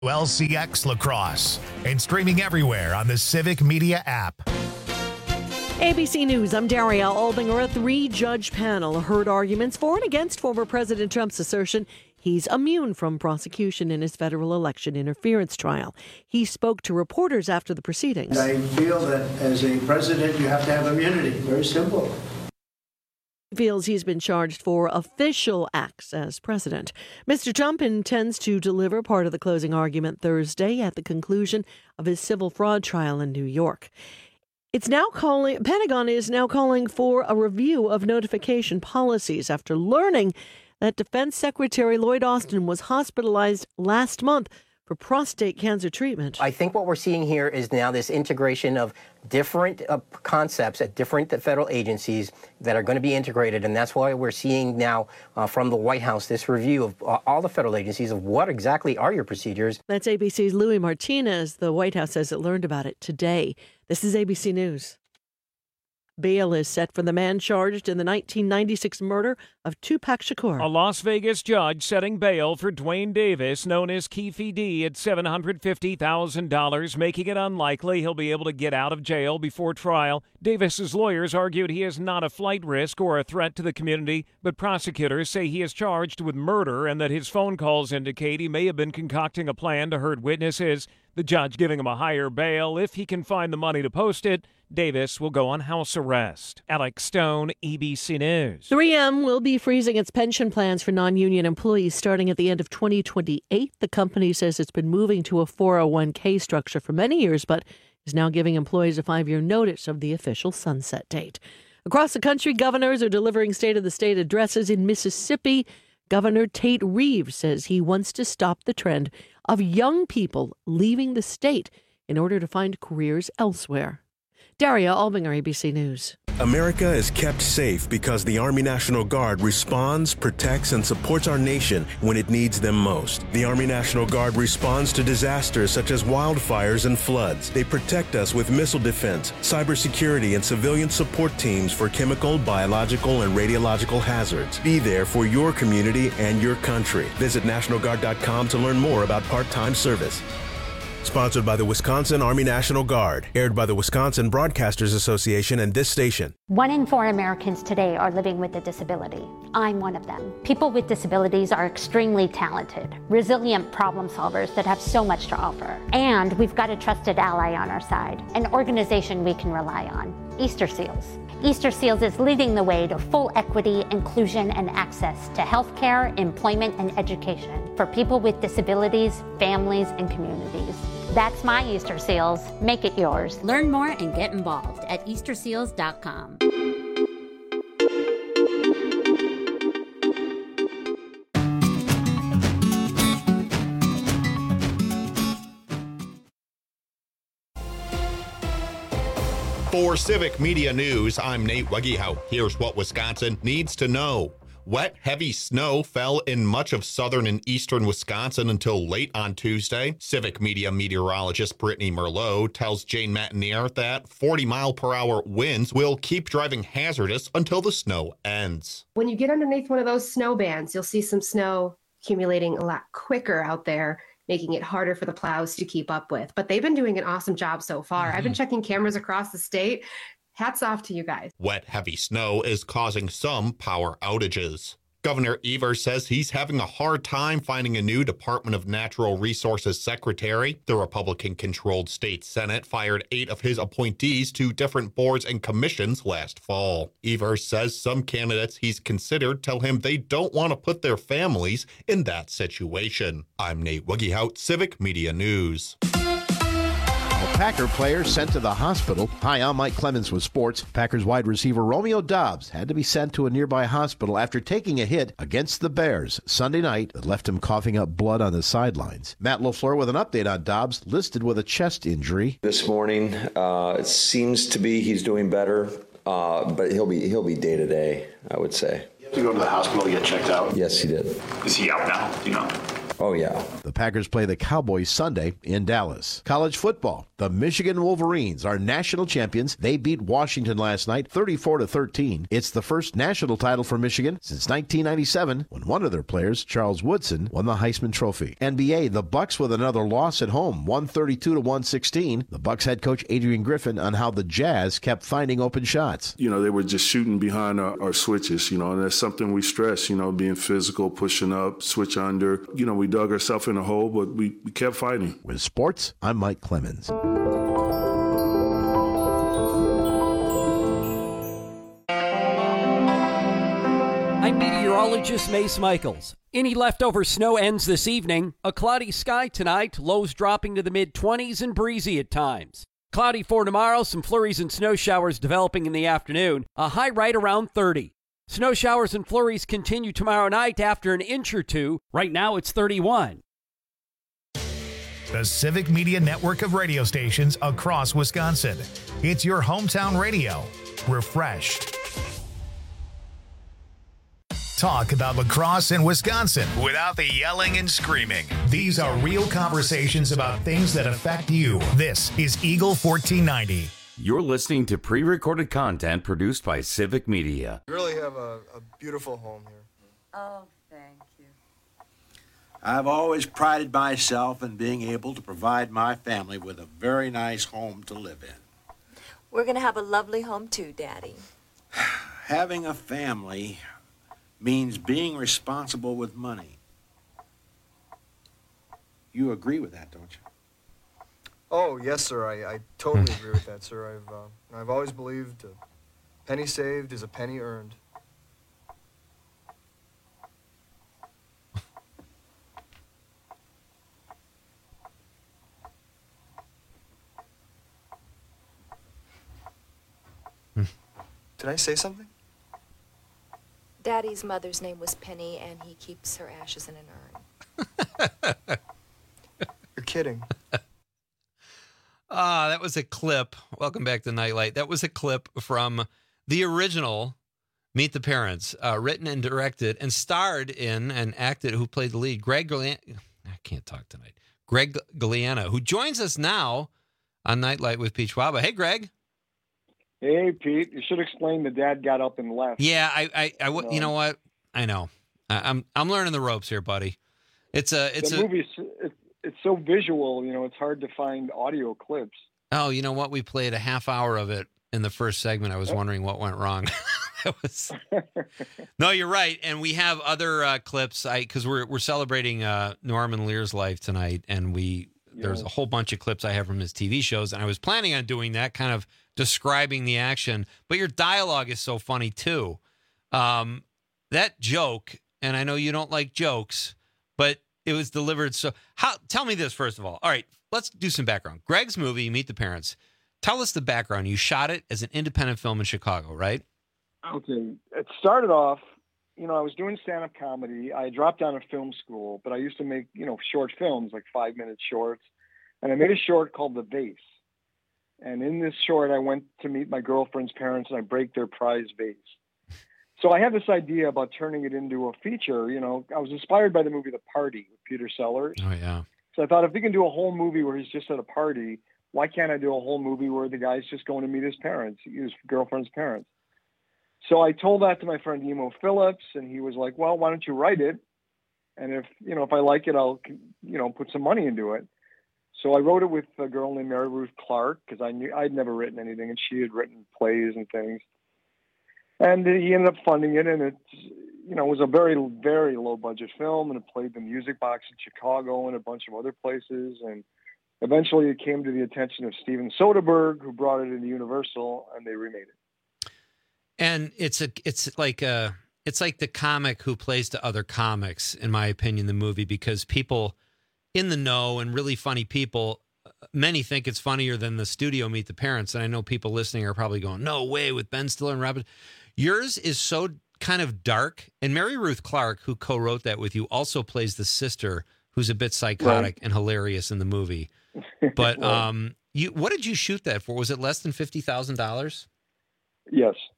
LCX Lacrosse and streaming everywhere on the Civic Media app. ABC News, I'm Daria Albinger. A three-judge panel heard arguments for and against former President Trump's assertion he's immune from prosecution in his federal election interference trial. He spoke to reporters after the proceedings. I feel that as a president, you have to have immunity. Very simple. Feels he's been charged for official acts as president. Mr. Trump intends to deliver part of the closing argument Thursday at the conclusion of his civil fraud trial in New York. Pentagon is now calling for a review of notification policies after learning that Defense Secretary Lloyd Austin was hospitalized last month for prostate cancer treatment. I think what we're seeing here is now this integration of different concepts at different federal agencies that are going to be integrated, and that's why we're seeing now from the White House this review of all the federal agencies of what exactly are your procedures. That's ABC's Louis Martinez. The White House says it learned about it today. This is ABC News. Bail is set for the man charged in the 1996 murder of Tupac Shakur. A Las Vegas judge setting bail for Dwayne Davis, known as Keefe D, at $750,000, making it unlikely he'll be able to get out of jail before trial. Davis's lawyers argued he is not a flight risk or a threat to the community, but prosecutors say he is charged with murder and that his phone calls indicate he may have been concocting a plan to hurt witnesses. The judge giving him a higher bail if he can find the money to post it. Davis will go on house arrest. Alex Stone, ABC News. 3M will be freezing its pension plans for non-union employees starting at the end of 2028. The company says it's been moving to a 401k structure for many years, but is now giving employees a 5-year notice of the official sunset date. Across the country, governors are delivering state-of-the-state addresses. In Mississippi, Governor Tate Reeves says he wants to stop the trend of young people leaving the state in order to find careers elsewhere. Daria Albinger, ABC News. America is kept safe because the Army National Guard responds, protects, and supports our nation when it needs them most. The Army National Guard responds to disasters such as wildfires and floods. They protect us with missile defense, cybersecurity, and civilian support teams for chemical, biological, and radiological hazards. Be there for your community and your country. Visit NationalGuard.com to learn more about part-time service. Sponsored by the Wisconsin Army National Guard. Aired by the Wisconsin Broadcasters Association and this station. 1 in 4 Americans today are living with a disability. I'm one of them. People with disabilities are extremely talented, resilient problem solvers that have so much to offer. And we've got a trusted ally on our side, an organization we can rely on, Easter Seals. Easter Seals is leading the way to full equity, inclusion, and access to healthcare, employment, and education for people with disabilities, families, and communities. That's my Easter Seals. Make it yours. Learn more and get involved at easterseals.com. For Civic Media News, I'm Nate Wegehout. Here's what Wisconsin needs to know. Wet, heavy snow fell in much of southern and eastern Wisconsin until late on Tuesday. Civic Media meteorologist Brittany Merlot tells Jane Matenaer that 40-mile-per-hour winds will keep driving hazardous until the snow ends. When you get underneath one of those snow bands, you'll see some snow accumulating a lot quicker out there, making it harder for the plows to keep up with. But they've been doing an awesome job so far. I've been checking cameras across the state. Hats off to you guys. Wet, heavy snow is causing some power outages. Governor Evers says he's having a hard time finding a new Department of Natural Resources secretary. The Republican-controlled state Senate fired 8 of his appointees to different boards and commissions last fall. Evers says some candidates he's considered tell him they don't want to put their families in that situation. I'm Nate Wegehout, Civic Media News. Packer player sent to the hospital. Hi, I'm Mike Clemens with sports. Packers wide receiver Romeo Doubs had to be sent to a nearby hospital after taking a hit against the Bears Sunday night that left him coughing up blood on the sidelines. Matt LaFleur with an update on Doubs, listed with a chest injury. This morning, it seems to be he's doing better, but he'll be day to day, I would say. You have to go to the hospital to get checked out? Yes, he did. Is he out now? Do you know? Oh, yeah. The Packers play the Cowboys Sunday in Dallas. College football. The Michigan Wolverines are national champions. They beat Washington last night 34-13. It's the first national title for Michigan since 1997 when one of their players, Charles Woodson, won the Heisman Trophy. NBA, the Bucks with another loss at home, 132-116. The Bucks head coach Adrian Griffin on how the Jazz kept finding open shots. They were just shooting behind our switches, and that's something we stress, being physical, pushing up, switch under. We dug ourselves in a hole, but we kept fighting. With sports, I'm Mike Clemens. I'm meteorologist Mace Michaels. Any leftover snow ends this evening. A cloudy sky tonight, lows dropping to the mid-20s and breezy at times. Cloudy for tomorrow, some flurries and snow showers developing in the afternoon, a high right around 30. Snow showers and flurries continue tomorrow night after an inch or two. Right now it's 31. The Civic Media network of radio stations across Wisconsin. It's your hometown radio. Refreshed. Talk about lacrosse in Wisconsin without the yelling and screaming. These are real conversations about things that affect you. This is Eagle 1490. You're listening to pre-recorded content produced by Civic Media. You really have a beautiful home here. Oh, thank you. I've always prided myself in being able to provide my family with a very nice home to live in. We're going to have a lovely home too, Daddy. Having a family means being responsible with money. You agree with that, don't you? Oh, yes, sir. I totally agree with that, sir. I've always believed a penny saved is a penny earned. Did I say something? Daddy's mother's name was Penny, and he keeps her ashes in an urn. You're kidding. That was a clip. Welcome back to Nightlight. That was a clip from the original Meet the Parents, written and directed and starred in and acted, who played the lead, Greg Galliano. I can't talk tonight. Greg Galliano, who joins us now on Nightlight with Pete Schwaba. Hey, Greg. Hey, Pete. You should explain the dad got up and left. Yeah, you know what? I know. I'm learning the ropes here, buddy. The movie. It's so visual, it's hard to find audio clips. Oh, you know what? We played a half hour of it in the first segment. I was wondering what went wrong. No, you're right. And we have other clips because we're celebrating Norman Lear's life tonight, and there's a whole bunch of clips I have from his TV shows, and I was planning on doing that, kind of describing the action. But your dialogue is so funny too. That joke, and I know you don't like jokes, but it was delivered so. Tell me this first of all. All right, let's do some background. Greg's movie, Meet the Parents. Tell us the background. You shot it as an independent film in Chicago, right? Okay. It started off, I was doing stand-up comedy. I dropped out of film school, but I used to make, short films, like 5-minute shorts. And I made a short called The Vase. And in this short, I went to meet my girlfriend's parents, and I break their prize vase. So I had this idea about turning it into a feature. I was inspired by the movie The Party with Peter Sellers. Oh, yeah. So I thought, if we can do a whole movie where he's just at a party, why can't I do a whole movie where the guy's just going to meet his parents, his girlfriend's parents? So I told that to my friend Emo Phillips, and he was like, well, why don't you write it? And if I like it, I'll, put some money into it. So I wrote it with a girl named Mary Ruth Clark, because I knew I'd never written anything, and she had written plays and things. And he ended up funding it, and it was a very, very low-budget film, and it played the Music Box in Chicago and a bunch of other places. And eventually it came to the attention of Steven Soderbergh, who brought it into Universal, and they remade it. And it's like the comic who plays to other comics, in my opinion, the movie, because people in the know and really funny people, many think it's funnier than the studio Meet the Parents. And I know people listening are probably going, no way, with Ben Stiller and Robin. Yours is so kind of dark. And Mary Ruth Clark, who co-wrote that with you, also plays the sister, who's a bit psychotic and hilarious in the movie. But what did you shoot that for? Was it less than $50,000? Yes.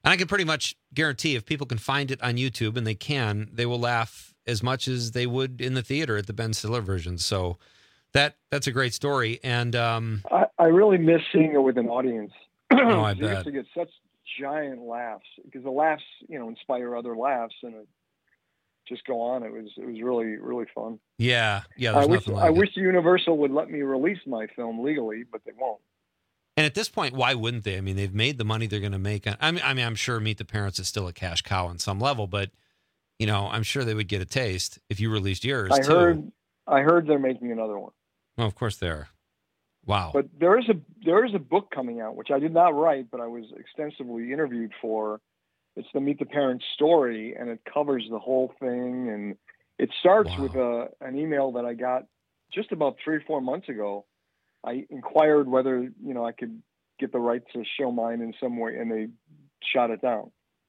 And I can pretty much guarantee if people can find it on YouTube, and they will laugh as much as they would in the theater at the Ben Stiller version. So that's a great story. And I really miss seeing it with an audience. Oh, I You bet. used to get such giant laughs because the laughs, inspire other laughs and it just go on. It was really, really fun. Yeah. I There's wish Universal would let me release my film legally, but they won't. And at this point, why wouldn't they? I mean, they've made the money they're going to make. I mean, I'm sure Meet the Parents is still a cash cow on some level, but I'm sure they would get a taste if you released yours too. I heard they're making another one. Well, of course they are. Wow. But there is a book coming out, which I did not write, but I was extensively interviewed for. It's the Meet the Parents story, and it covers the whole thing. And it starts with an email that I got just about 3 or 4 months ago. I inquired whether, I could get the right to show mine in some way, and they shot it down.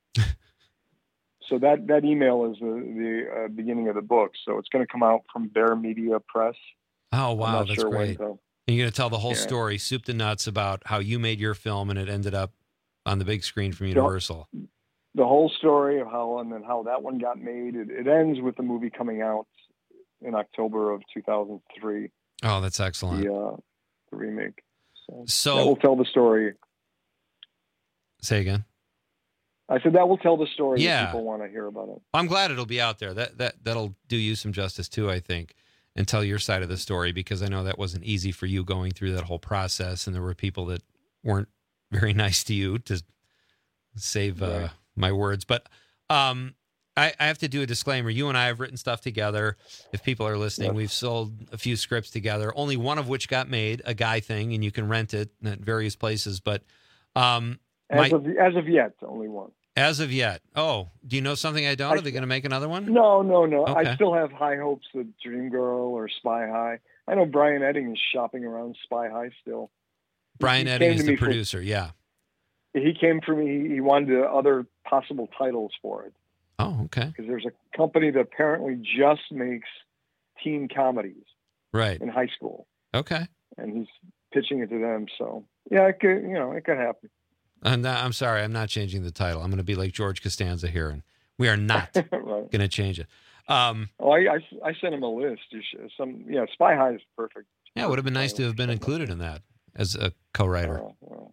So that email is the beginning of the book. So it's going to come out from Bear Media Press. Oh, wow. I'm not That's sure great. when, though. And you're going to tell the whole story, soup to nuts, about how you made your film and it ended up on the big screen from Universal. The whole story of how that one got made. It ends with the movie coming out in October of 2003. Oh, that's excellent. The remake. So that will tell the story. Say again. I said that will tell the story. Yeah. If people want to hear about it. I'm glad it'll be out there. That'll do you some justice too, I think, and tell your side of the story, because I know that wasn't easy for you going through that whole process, and there were people that weren't very nice to you, to save my words. But I have to do a disclaimer. You and I have written stuff together. If people are listening, we've sold a few scripts together, only one of which got made, a guy thing, and you can rent it at various places. But as of yet, only one. As of yet. Oh, do you know something I don't? Are they going to make another one? No. Okay. I still have high hopes of Dreamgirl or Spy High. I know Brian Edding is shopping around Spy High still. Brian Edding is the producer, yeah. He came for me. He wanted other possible titles for it. Oh, okay. Because there's a company that apparently just makes teen comedies. Right. In high school. Okay. And he's pitching it to them. So, yeah, it could happen. I'm sorry, I'm not changing the title. I'm going to be like George Costanza here, and we are not going to change it. I sent him a list. Spy High is perfect. Yeah, it would have been nice to have been included in that as a co-writer.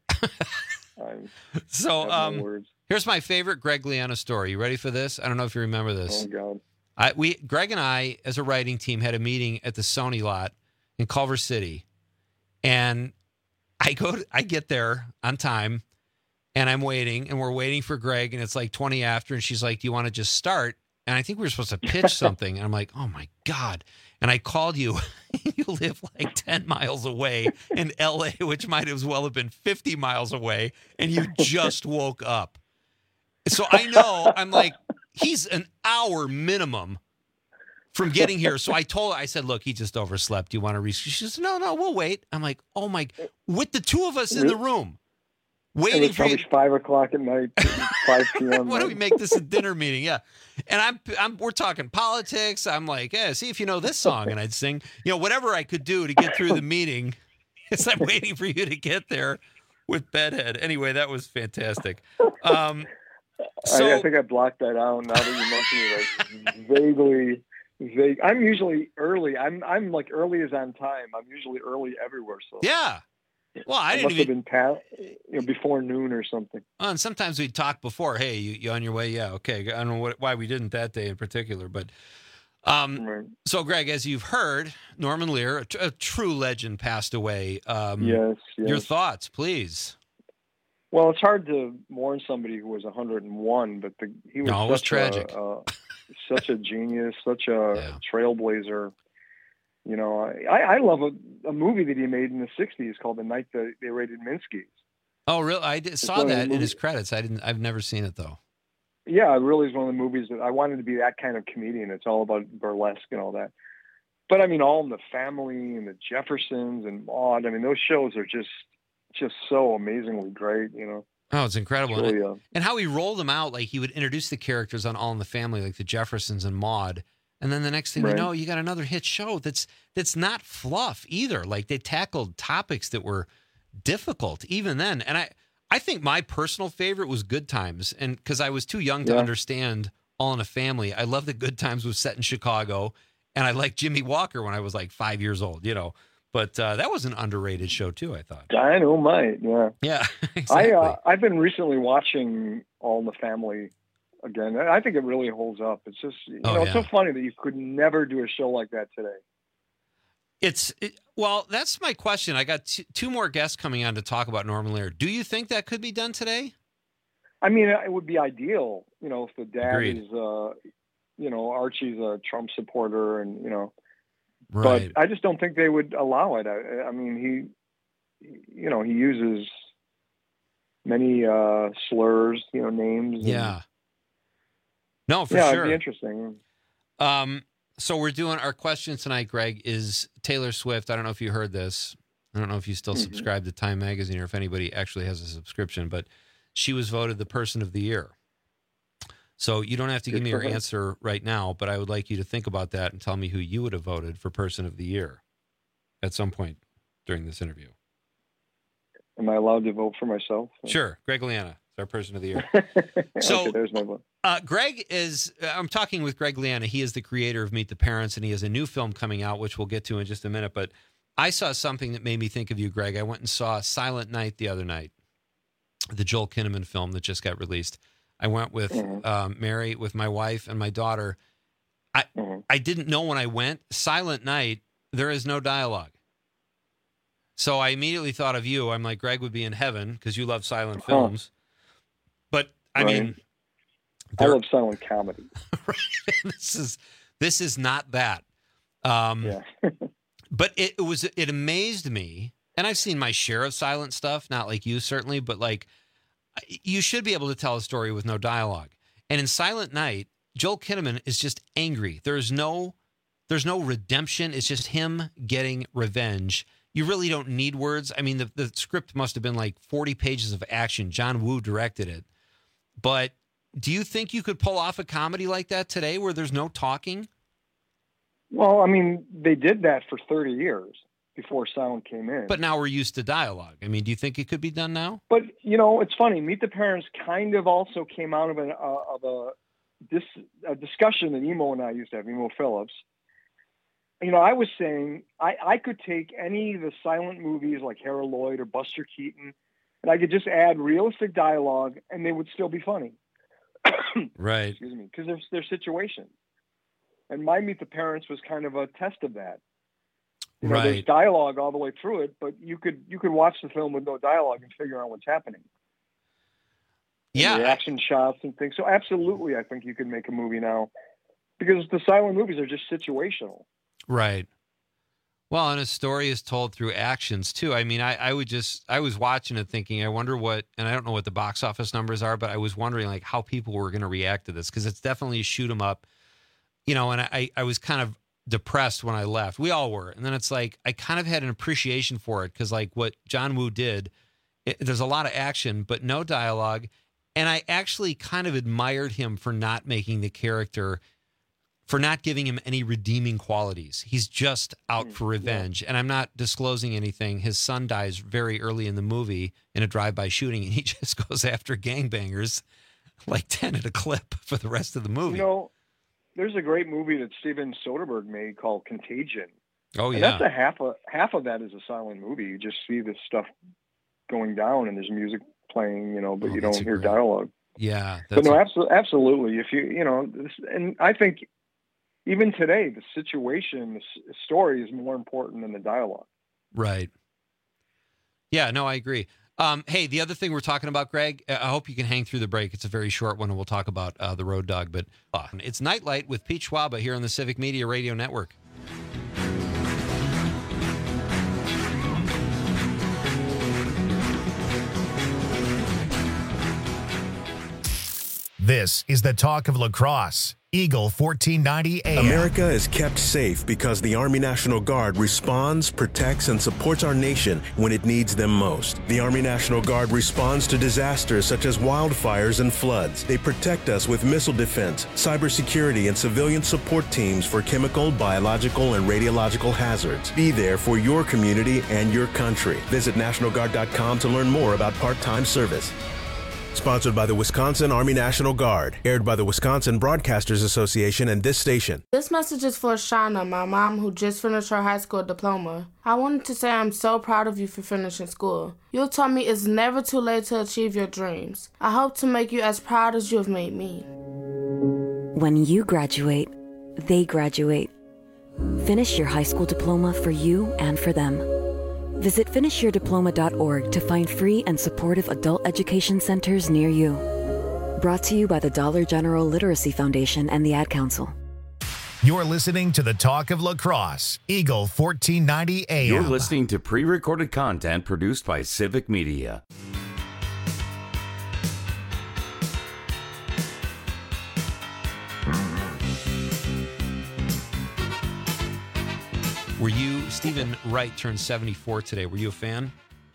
So here's my favorite Greg Liana story. You ready for this? I don't know if you remember this. Oh, God. Greg and I, as a writing team, had a meeting at the Sony lot in Culver City, and I get there on time. And I'm waiting, and we're waiting for Greg, and it's like 20 after, and she's like, do you want to just start? And I think we were supposed to pitch something. And I'm like, oh, my God. And I called you. You live like 10 miles away in L.A., which might as well have been 50 miles away, and you just woke up. So I know, I'm like, he's an hour minimum from getting here. So I said, look, he just overslept. Do you want to reschedule? She says, no, we'll wait. I'm like, oh, my, with the two of us in the room. Waiting it was probably 5 o'clock at night, 5 p.m. Why don't we make this a dinner meeting? Yeah. And we're talking politics. I'm like, see if you know this song. And I'd sing, whatever I could do to get through the meeting as I'm waiting for you to get there with Bedhead. Anyway, that was fantastic. I think I blocked that out now that you mention it. Vague. I'm usually early. I'm like early as on time. I'm usually early everywhere. So yeah. Well, I didn't even been before noon or something. Well, and sometimes we'd talk before. Hey, you on your way? Yeah, okay. I don't know why we didn't that day in particular, but right. So, Greg, as you've heard, Norman Lear, a true legend, passed away. Yes. Your thoughts, please. Well, it's hard to mourn somebody who was 101, but he was tragic. Such a genius, such a trailblazer. I love a movie that he made in the 60s called The Night That They Raided Minsky's. Oh, really? I saw that in his credits. I've never seen it, though. Yeah, it really is one of the movies that I wanted to be that kind of comedian. It's all about burlesque and all that. But, All in the Family and the Jeffersons and Maude, those shows are just so amazingly great, Oh, it's incredible. It's really, and how he rolled them out, like he would introduce the characters on All in the Family, like the Jeffersons and Maude. And then the next thing you know, you got another hit show that's not fluff either. Like they tackled topics that were difficult even then. And I think my personal favorite was Good Times, and because I was too young to understand All in a Family. I love that Good Times was set in Chicago, and I liked Jimmy Walker when I was like 5 years old, But that was an underrated show too, I thought. Dynamite, yeah. Yeah, exactly. I've been recently watching All in the Family again. I think it really holds up. It's just, it's so funny that you could never do a show like that today. Well, that's my question. I got two more guests coming on to talk about Norman Lear. Do you think that could be done today? I mean, it would be ideal, if the dad Agreed. is, Archie's a Trump supporter and, Right. But I just don't think they would allow it. I mean, he uses many slurs, names. Yeah. No, for sure. It'd be interesting. So we're doing our question tonight, Greg, is Taylor Swift. I don't know if you heard this. I don't know if you still subscribe to Time Magazine or if anybody actually has a subscription, but she was voted the Person of the Year. So you don't have to give me your answer right now, but I would like you to think about that and tell me who you would have voted for Person of the Year at some point during this interview. Am I allowed to vote for myself? Sure. Greg Liana is our Person of the Year. So okay, there's my vote. Greg is, I'm talking with Greg Liana. He is the creator of Meet the Parents, and he has a new film coming out, which we'll get to in just a minute. But I saw something that made me think of you, Greg. I went and saw Silent Night the other night, the Joel Kinnaman film that just got released. I went with Mary, with my wife and my daughter. I didn't know when I went, Silent Night, there is no dialogue. So I immediately thought of you. I'm like, Greg would be in heaven because you love silent films. But I mean, I love silent comedy. Right? This is not that. But it amazed me, and I've seen my share of silent stuff, not like you certainly, but like you should be able to tell a story with no dialogue. And in Silent Night, Joel Kinnaman is just angry. There's no redemption. It's just him getting revenge. You really don't need words. I mean, the script must have been like 40 pages of action. John Woo directed it. But do you think you could pull off a comedy like that today where there's no talking? Well, I mean, they did that for 30 years before sound came in. But now we're used to dialogue. I mean, do you think it could be done now? But, it's funny. Meet the Parents kind of also came out of a discussion that Emo and I used to have, Emo Phillips. I was saying I could take any of the silent movies like Harold Lloyd or Buster Keaton, and I could just add realistic dialogue, and they would still be funny. Right. Excuse me, because their situation. And my Meet the Parents was kind of a test of that. Right. There's dialogue all the way through it, but you could watch the film with no dialogue and figure out what's happening. Yeah. And the action shots and things. So absolutely, I think you could make a movie now because the silent movies are just situational. Right. Well, and a story is told through actions too. I mean, I was watching it thinking, I wonder what, and I don't know what the box office numbers are, but I was wondering like how people were going to react to this because it's definitely a shoot 'em up, and I was kind of depressed when I left. We all were. And then it's like, I kind of had an appreciation for it because like what John Woo did, there's a lot of action, but no dialogue. And I actually kind of admired him for not making the character, for not giving him any redeeming qualities. He's just out for revenge. And I'm not disclosing anything. His son dies very early in the movie in a drive-by shooting, and he just goes after gangbangers like 10 at a clip for the rest of the movie. There's a great movie that Steven Soderbergh made called Contagion. Oh, yeah. And that's half of that is a silent movie. You just see this stuff going down and there's music playing, but you don't hear dialogue. Yeah. But no, absolutely. If and I think even today, the situation, the story is more important than the dialogue. Right. Yeah, no, I agree. Hey, the other thing we're talking about, Greg, I hope you can hang through the break. It's a very short one, and we'll talk about the Road Dog. But it's Nightlight with Pete Schwaba here on the Civic Media Radio Network. This This is the Talk of La Crosse. Eagle 1490 AM. America is kept safe because the Army National Guard responds, protects, and supports our nation when it needs them most. The Army National Guard responds to disasters such as wildfires and floods. They protect us with missile defense, cybersecurity, and civilian support teams for chemical, biological, and radiological hazards. Be there for your community and your country. Visit NationalGuard.com to learn more about part-time service. Sponsored by the Wisconsin Army National Guard. Aired by the Wisconsin Broadcasters Association and this station. This message is for Shauna, my mom, who just finished her high school diploma. I wanted to say I'm so proud of you for finishing school. You told me it's never too late to achieve your dreams. I hope to make you as proud as you have made me. When you graduate, they graduate. Finish your high school diploma for you and for them. Visit finishyourdiploma.org to find free and supportive adult education centers near you. Brought to you by the Dollar General Literacy Foundation and the Ad Council. You're listening to the Talk of La Crosse, Eagle 1490 AM. You're listening to pre-recorded content produced by Civic Media. Were you, Stephen Wright turned 74 today. Were you a fan?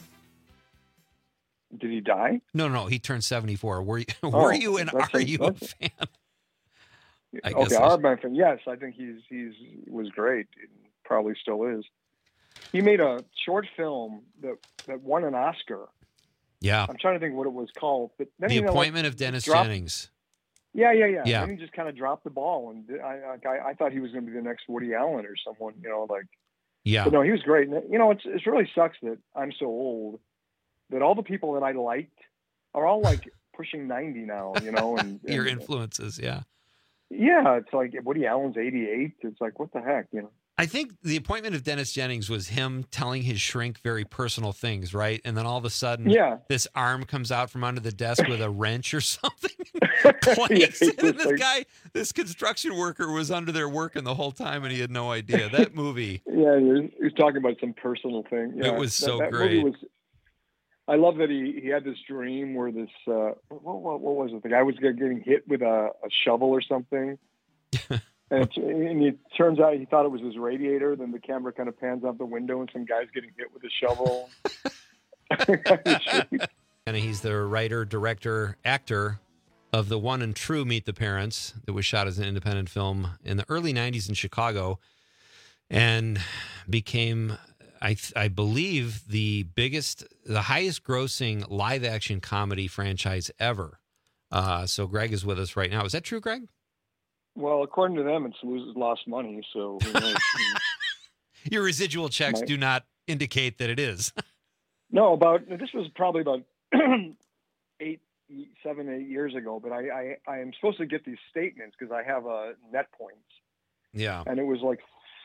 Did he die? No, he turned 74. Were you are you a fan? Okay, are my fan? Yes, I think he was great. Probably still is. He made a short film that won an Oscar. Yeah. I'm trying to think what it was called. But then, The Appointment of Dennis Jennings. Yeah. And he just kind of dropped the ball, and I thought he was going to be the next Woody Allen or someone, Yeah. But no, he was great. And, it really sucks that I'm so old that all the people that I liked are all like pushing 90 now, and Your influences, yeah. Yeah, it's like Woody Allen's 88. It's like, what the heck, I think The Appointment of Dennis Jennings was him telling his shrink very personal things, right? And then all of a sudden, this arm comes out from under the desk with a wrench or something. This construction worker was under there working the whole time, and he had no idea. That movie. Yeah, he was talking about some personal thing. Yeah, it was so that great. Movie I love that he had this dream where this what was it? The guy was getting hit with a shovel or something. And it turns out he thought it was his radiator. Then the camera kind of pans out the window, and some guy's getting hit with a shovel. And he's the writer, director, actor of the one and true Meet the Parents that was shot as an independent film in the early 90s in Chicago and became, I believe, the highest grossing live action comedy franchise ever. So Greg is with us right now. Is that true, Greg? Well, according to them, it's lost money. So who knows? Your residual checks do not indicate that it is. No, this was probably about 7, 8 years ago. But I am supposed to get these statements because I have net points. Yeah, and it was like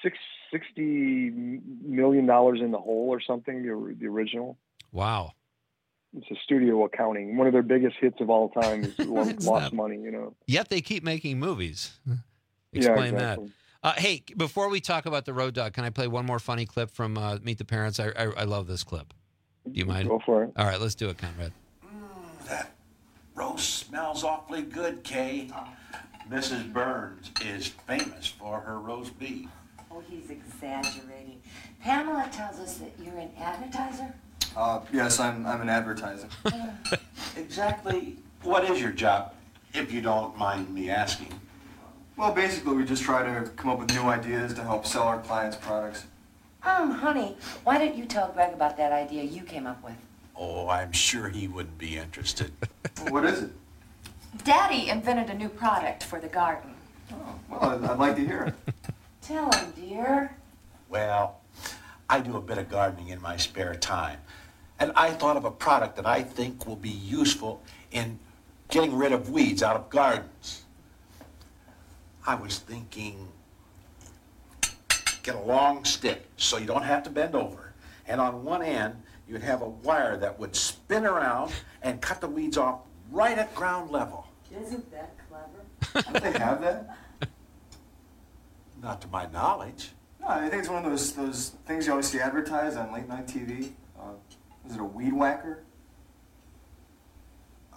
$60 million in the hole or something. The original. Wow. It's a studio accounting. One of their biggest hits of all time is lost money, Yet they keep making movies. Explain that. Hey, before we talk about the Road Dog, can I play one more funny clip from Meet the Parents? I love this clip. Do you mind? Go for it. All right, let's do it, Conrad. That roast smells awfully good, Kay. Mrs. Burns is famous for her roast beef. Oh, he's exaggerating. Pamela tells us that you're an advertiser. Yes, I'm an advertiser. Exactly what is your job, if you don't mind me asking? Well, basically, we just try to come up with new ideas to help sell our clients' products. Honey, why didn't you tell Greg about that idea you came up with? Oh, I'm sure he wouldn't be interested. What is it? Daddy invented a new product for the garden. Oh, well, I'd like to hear it. Tell him, dear. Well, I do a bit of gardening in my spare time. And I thought of a product that I think will be useful in getting rid of weeds out of gardens. I was thinking, get a long stick so you don't have to bend over. And on one end, you'd have a wire that would spin around and cut the weeds off right at ground level. Isn't that clever? Don't they have that? Not to my knowledge. No, I think it's one of those things you always see advertised on late night TV. Is it a weed whacker?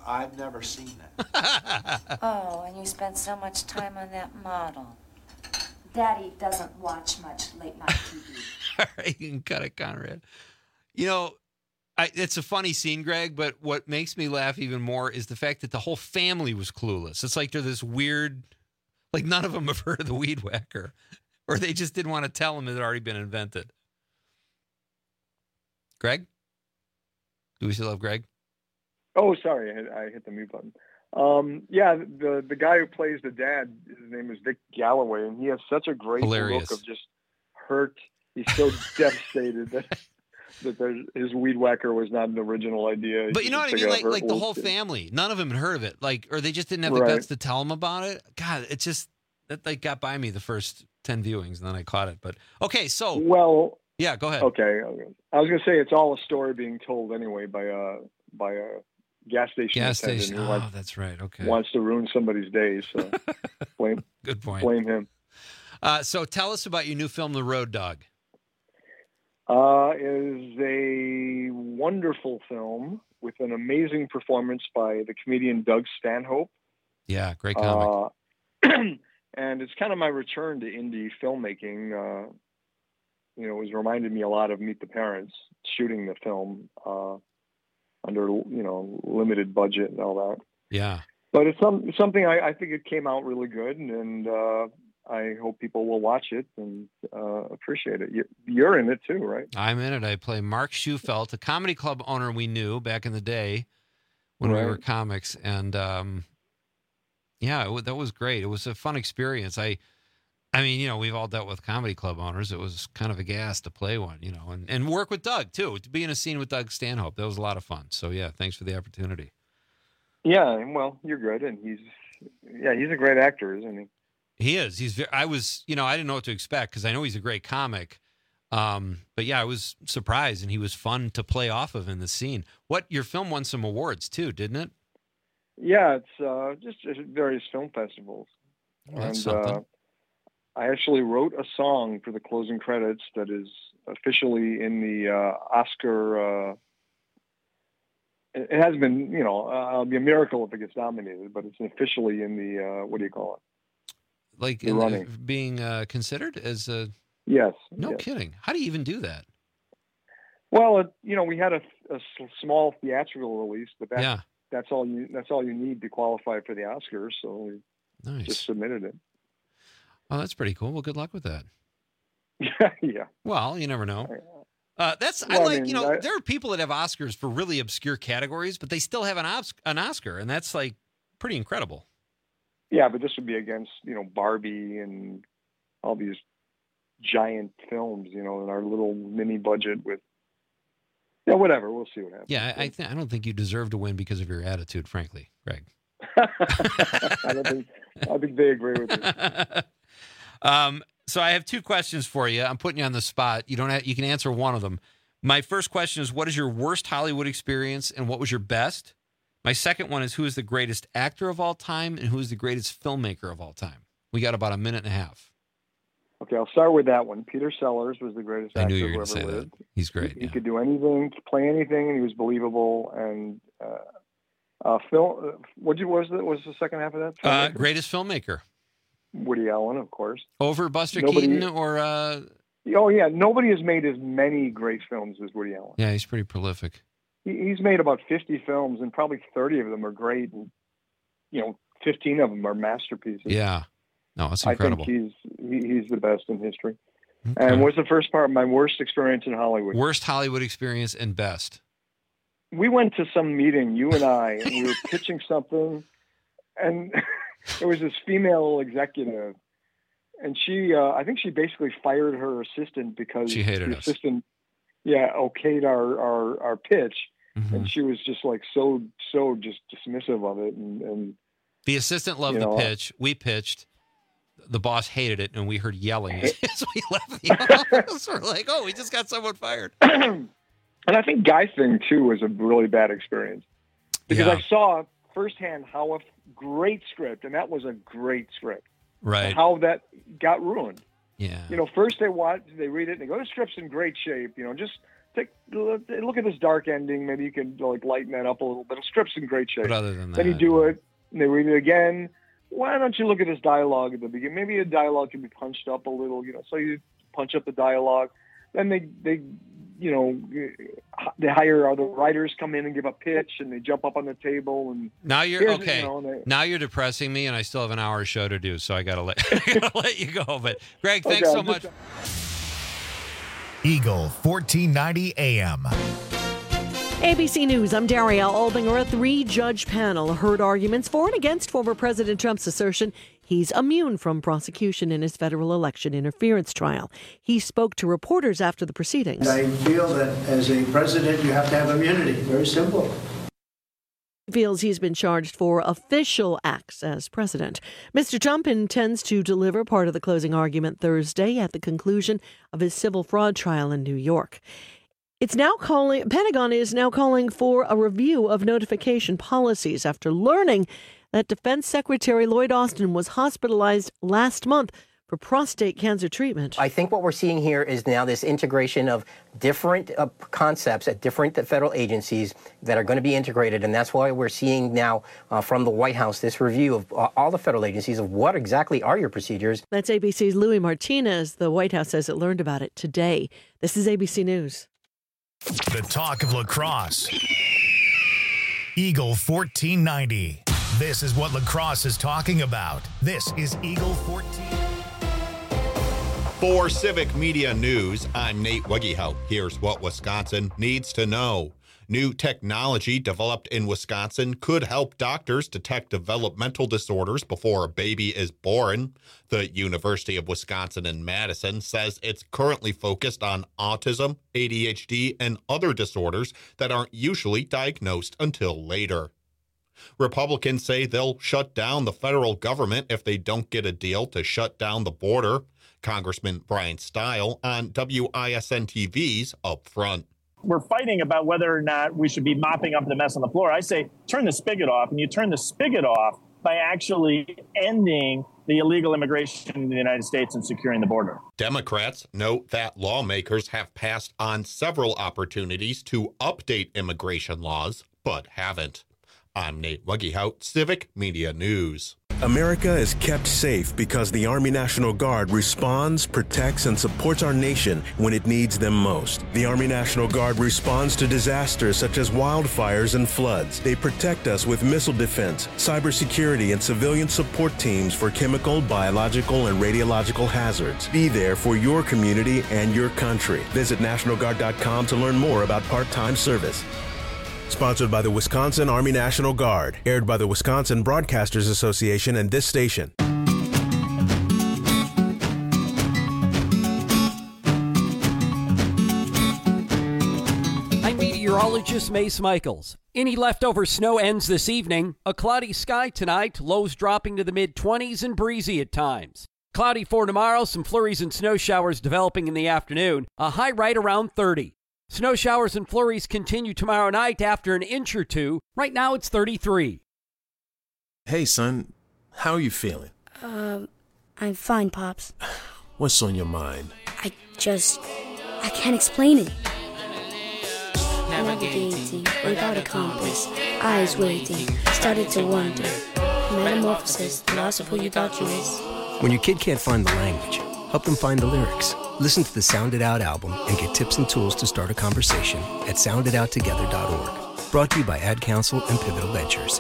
I've never seen that. Oh, and you spent so much time on that model. Daddy doesn't watch much late night TV. All right, you can cut it, Conrad. You know, it's a funny scene, Greg, but what makes me laugh even more is the fact that the whole family was clueless. It's like they're this weird, like none of them have heard of the Weed Whacker, or they just didn't want to tell them it had already been invented. Greg? Do we still have Greg? Oh, sorry, I hit the mute button. Yeah, the guy who plays the dad, his name is Vic Galloway, and he has such a great Hilarious. look of just hurt. He's so devastated that his Weed Whacker was not an original idea. But you know what I mean? Like the whole family, none of them had heard of it. Like, or they just didn't have the guts to tell him about it. God, it just, that like got by me the first 10 viewings, and then I caught it. But okay, so. Well. Yeah, go ahead. Okay. I was going to say it's all a story being told anyway by a gas station attendant who wants, that's right. Okay. Wants to ruin somebody's day. So blame. Good point. Blame him. So tell us about your new film, The Road Dog. Is a wonderful film with an amazing performance by the comedian Doug Stanhope. Yeah, great comic. And it's kind of my return to indie filmmaking. You know, it was reminded me a lot of Meet the Parents, shooting the film under, you know, limited budget and all that. Yeah. But it's something I think it came out really good, and I hope people will watch it and appreciate it. You're in it too, right? I'm in it. I play Mark Schufelt, a comedy club owner we knew back in the day when we were comics. And yeah, that was great. It was a fun experience. I mean, you know, we've all dealt with comedy club owners. It was kind of a gas to play one, you know, and work with Doug too. To be in a scene with Doug Stanhope, that was a lot of fun. So yeah, thanks for the opportunity. Yeah, well, you're good, and he's a great actor, isn't he? He is. I didn't know what to expect because I know he's a greest comic. But yeah, I was surprised, and he was fun to play off of in the scene. Your film won some awards too, didn't it? Yeah, it's just various film festivals. Well, that's something. I actually wrote a song for the closing credits that is officially in the Oscar. It has been, you know, it'll be a miracle if it gets nominated, but it's officially in the, what do you call it? Like being considered as a... Yes. No kidding. How do you even do that? Well, you know, we had a small theatrical release, but that's all you need to qualify for the Oscars. So we just submitted it. Oh, that's pretty cool. Well, good luck with that. Yeah. Well, you never know. There are people that have Oscars for really obscure categories, but they still have an Oscar, and that's like pretty incredible. Yeah, but this would be against, you know, Barbie and all these giant films, you know, in our little mini budget with, yeah, whatever. We'll see what happens. Yeah, I don't think you deserve to win because of your attitude, frankly, Greg. I think they agree with you. So I have two questions for you. I'm putting you on the spot. You can answer one of them. My first question is, what is your worst Hollywood experience and what was your best? My second one is, who is the greatest actor of all time and who is the greatest filmmaker of all time? We got about a minute and a half. Okay, I'll start with that one. Peter Sellers was the greatest actor who ever lived. He's great. He could do anything, play anything, and he was believable. And Phil, what was the second half of that? Greatest filmmaker. Woody Allen, of course. Over Buster Keaton or... Oh, yeah. Nobody has made as many great films as Woody Allen. Yeah, he's pretty prolific. He's made about 50 films, and probably 30 of them are great. And, you know, 15 of them are masterpieces. Yeah. No, it's incredible. I think he's the best in history. Okay. And what's the first part? My worst experience in Hollywood. Worst Hollywood experience and best. We went to some meeting, you and I, and we were pitching something, and... There was this female executive, and she, I think she basically fired her assistant because she hated the assistant, okayed our pitch, and she was just like so just dismissive of it. And the assistant loved the pitch. We pitched. The boss hated it, and we heard yelling as we left the office. We're like, oh, we just got someone fired. And I think Guy Thing, too, was a really bad experience because I saw firsthand how a great script, and that was a great script, right? How that got ruined. Yeah. You know, first they read it and they go, "This script's in great shape. You know, just look at this dark ending. Maybe you can like lighten that up a little bit. The script's in great shape. But other than that, then you do it, and they read it again. Why don't you look at this dialogue at the beginning? Maybe a dialogue can be punched up a little, so you punch up the dialogue. Then they hire other writers, come in and give a pitch, and they jump up on the table. And now you're okay. Now you're depressing me, and I still have an hour show to do, so I gotta let you go. But Greg, thanks so much. Eagle 1490 AM. ABC News, I'm Daria Albinger. A 3-judge panel heard arguments for and against former President Trump's assertion he's immune from prosecution in his federal election interference trial. He spoke to reporters after the proceedings. I feel that as a president, you have to have immunity. Very simple. He feels he's been charged for official acts as president. Mr. Trump intends to deliver part of the closing argument Thursday at the conclusion of his civil fraud trial in New York. Pentagon is now calling for a review of notification policies after learning that Defense Secretary Lloyd Austin was hospitalized last month for prostate cancer treatment. I think what we're seeing here is now this integration of different concepts at different federal agencies that are going to be integrated, and that's why we're seeing now from the White House this review of all the federal agencies of what exactly are your procedures. That's ABC's Louis Martinez. The White House says it learned about it today. This is ABC News. The talk of lacrosse. Eagle 1490. This is what lacrosse is talking about. This is Eagle 14. For Civic Media News, I'm Nate Wegehout. Here's what Wisconsin needs to know. New technology developed in Wisconsin could help doctors detect developmental disorders before a baby is born. The University of Wisconsin in Madison says it's currently focused on autism, ADHD, and other disorders that aren't usually diagnosed until later. Republicans say they'll shut down the federal government if they don't get a deal to shut down the border. Congressman Brian Stile on WISN TV's Up Front. We're fighting about whether or not we should be mopping up the mess on the floor. I say turn the spigot off, and you turn the spigot off by actually ending the illegal immigration in the United States and securing the border. Democrats note that lawmakers have passed on several opportunities to update immigration laws, but haven't. I'm Nate Wegehout, Civic Media News. America is kept safe because the Army National Guard responds, protects, and supports our nation when it needs them most. The Army National Guard responds to disasters such as wildfires and floods. They protect us with missile defense, cybersecurity, and civilian support teams for chemical, biological, and radiological hazards. Be there for your community and your country. Visit NationalGuard.com to learn more about part-time service. Sponsored by the Wisconsin Army National Guard. Aired by the Wisconsin Broadcasters Association and this station. I'm meteorologist Mace Michaels. Any leftover snow ends this evening. A cloudy sky tonight, lows dropping to the mid-20s and breezy at times. Cloudy for tomorrow, some flurries and snow showers developing in the afternoon. A high right around 30. Snow showers and flurries continue tomorrow night after an inch or two. Right now it's 33. Hey, son. How are you feeling? I'm fine, Pops. What's on your mind? I can't explain it. Navigating without a compass, eyes waiting, started to wonder. Metamorphosis, the loss of who you thought you was. When your kid can't find the language, help them find the lyrics. Listen to the Sound It Out album and get tips and tools to start a conversation at sounditouttogether.org. Brought to you by Ad Council and Pivotal Ventures.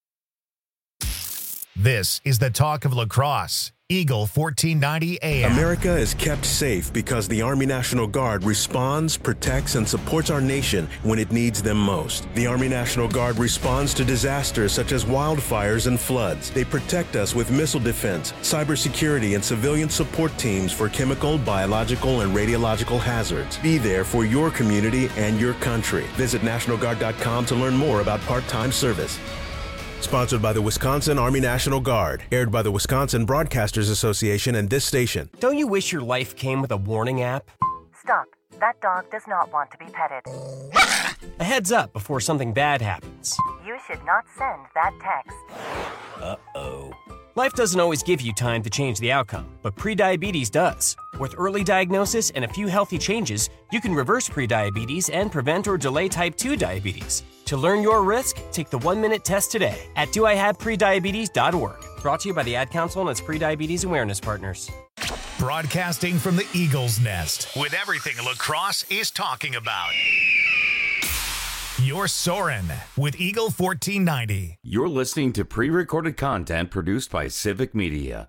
This is the talk of lacrosse. Eagle 1490 AM. America is kept safe because the Army National Guard responds, protects, and supports our nation when it needs them most. The Army National Guard responds to disasters such as wildfires and floods. They protect us with missile defense, cybersecurity, and civilian support teams for chemical, biological, and radiological hazards. Be there for your community and your country. Visit NationalGuard.com to learn more about part-time service. Sponsored by the Wisconsin Army National Guard. Aired by the Wisconsin Broadcasters Association and this station. Don't you wish your life came with a warning app? Stop. That dog does not want to be petted. A heads up before something bad happens. You should not send that text. Uh-oh. Life doesn't always give you time to change the outcome, but prediabetes does. With early diagnosis and a few healthy changes, you can reverse prediabetes and prevent or delay type 2 diabetes. To learn your risk, take the 1-minute test today at doihaveprediabetes.org. Brought to you by the Ad Council and its prediabetes awareness partners. Broadcasting from the Eagle's Nest with everything lacrosse is talking about. You're Soarin' with Eagle 1490. You're listening to pre-recorded content produced by Civic Media.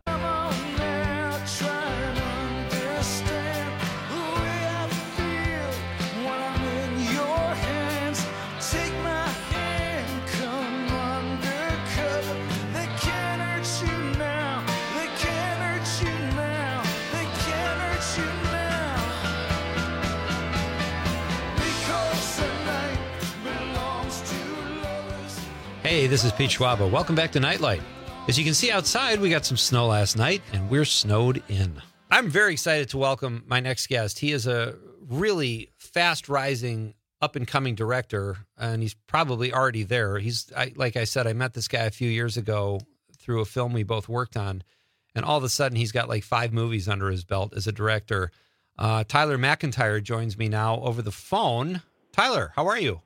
Hey, this is Pete Schwaba. Welcome back to Nightlight. As you can see outside, we got some snow last night, and we're snowed in. I'm very excited to welcome my next guest. He is a really fast-rising, up-and-coming director, and he's probably already there. Like I said, I met this guy a few years ago through a film we both worked on, and all of a sudden, he's got like 5 movies under his belt as a director. Tyler McIntyre joins me now over the phone. Tyler, how are you?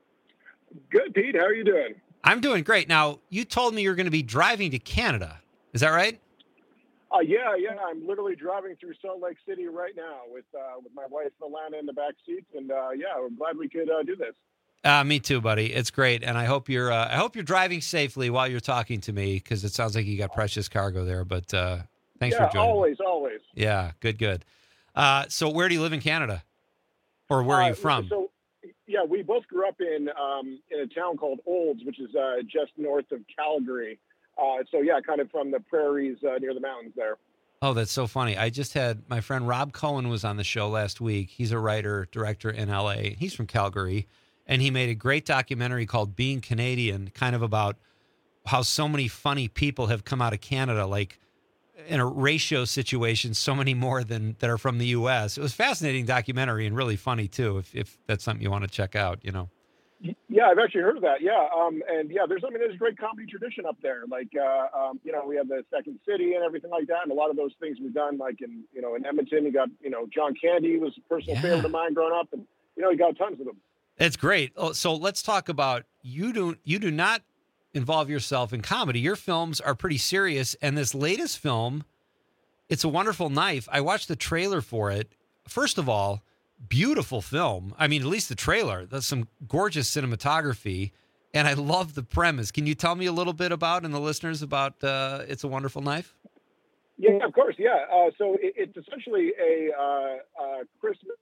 Good, Pete. How are you doing? I'm doing great. Now, you told me you're going to be driving to Canada. Is that right? Yeah. I'm literally driving through Salt Lake City right now with my wife, Alana, in the back seat. And we're glad we could do this. Me too, buddy. It's great. And I hope you're driving safely while you're talking to me, because it sounds like you got precious cargo there. But thanks for joining. Always. Yeah, good. So where do you live in Canada? Or where are you from? Yeah, we both grew up in a town called Olds, which is just north of Calgary. Kind of from the prairies near the mountains there. Oh, that's so funny. I just had my friend Rob Cohen was on the show last week. He's a writer, director in LA. He's from Calgary, and he made a great documentary called Being Canadian, kind of about how so many funny people have come out of Canada, like in a ratio situation, so many more than that are from the U.S. It was a fascinating documentary and really funny too, if that's something you want to check out, you know. Yeah, I've actually heard of that. Yeah. There's a great comedy tradition up there. Like, we have the Second City and everything like that. And a lot of those things we've done, like in Edmonton, you got, John Candy was a personal favorite of mine growing up. And, you got tons of them. It's great. So let's talk about, you do not involve yourself in comedy. Your films are pretty serious. And this latest film, It's a Wonderful Knife. I watched the trailer for it. First of all, beautiful film. I mean, at least the trailer. That's some gorgeous cinematography. And I love the premise. Can you tell me a little bit about, and the listeners, about It's a Wonderful Knife? Yeah, of course. Yeah. So it's essentially a Christmas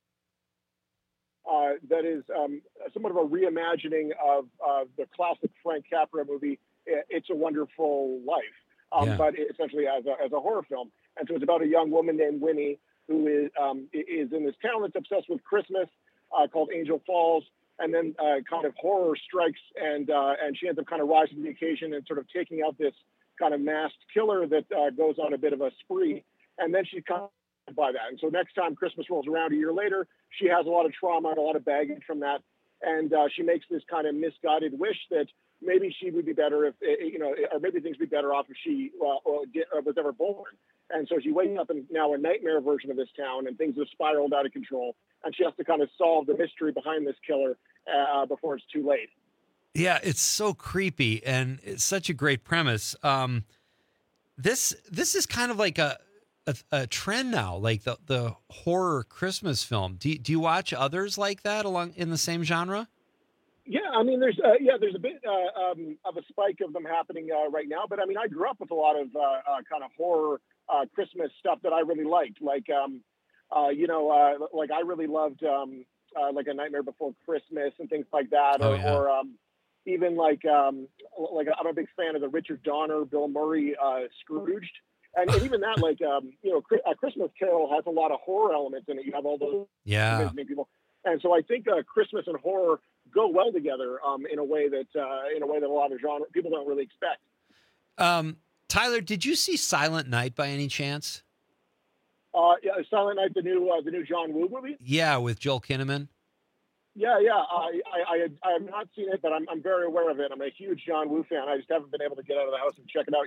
that is somewhat of a reimagining of the classic Frank Capra movie, It's a Wonderful Life, but essentially as a horror film. And so it's about a young woman named Winnie who is in this town that's obsessed with Christmas called Angel Falls. And then kind of horror strikes, and she ends up kind of rising to the occasion and sort of taking out this kind of masked killer that goes on a bit of a spree. And then she's kind of by that. And so next time Christmas rolls around a year later, she has a lot of trauma and a lot of baggage from that. And she makes this kind of misguided wish that maybe she would be better if, or maybe things would be better off if she was ever born. And so she's waking up in now a nightmare version of this town, and things have spiraled out of control. And she has to kind of solve the mystery behind this killer before it's too late. Yeah, it's so creepy, and it's such a great premise. This is kind of like a trend now, like the horror Christmas film. Do you watch others like that along in the same genre? Yeah, I mean, there's a bit of a spike of them happening right now. But I mean, I grew up with a lot of kind of horror Christmas stuff that I really liked, like I really loved like A Nightmare Before Christmas and things like that, or even like I'm a big fan of the Richard Donner, Bill Murray Scrooged, and even that, like A Christmas Carol has a lot of horror elements in it. You have all those amazing people, and so I think Christmas and horror go well together in a way that a lot of genre people don't really expect. Tyler, did you see Silent Night by any chance? Yeah, Silent Night, the new John Woo movie. Yeah, with Joel Kinnaman. Yeah. I have not seen it, but I'm very aware of it. I'm a huge John Woo fan. I just haven't been able to get out of the house and check it out yet.